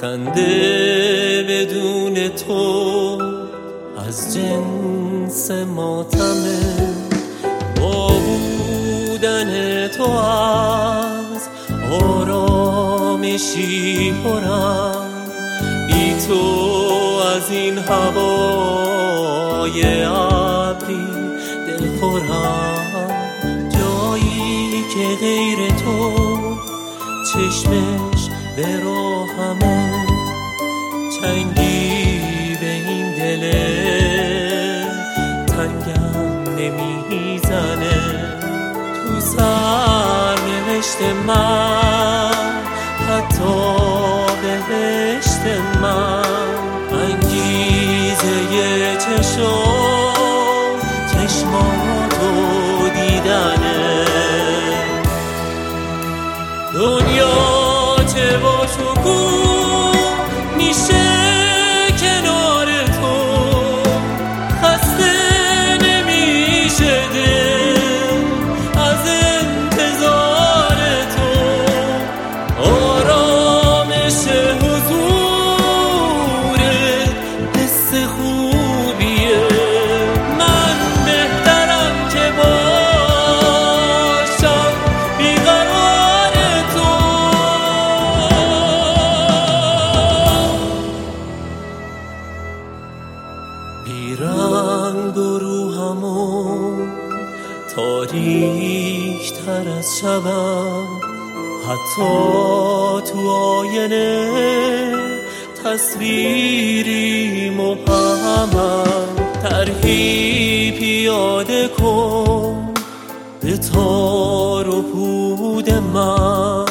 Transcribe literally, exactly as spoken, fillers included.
خنده بدون تو از جنس ماتمه، با بودن تو از آرامشی پرم، بی تو از این هوای ابری دل خورم، جایی که غیر تو چشمش به راهمه، چنگی به این دل تنگم نمیزنه، تو سرنوشت من حتی بهشت من انگیزه چشم چشماتو دیدنه. دنیا چه با شکوه میشه کنار تو، خسته نمیشه دل از انتظار تو، آرامش حضورت حس خوبیه، من بهترم که باشم بیقرار تو. بیرنگ و روحمون تاریک تر از شبم، حتی تو آینه تصویری مبهمم، طرحی پیاده کن به تار و پود من،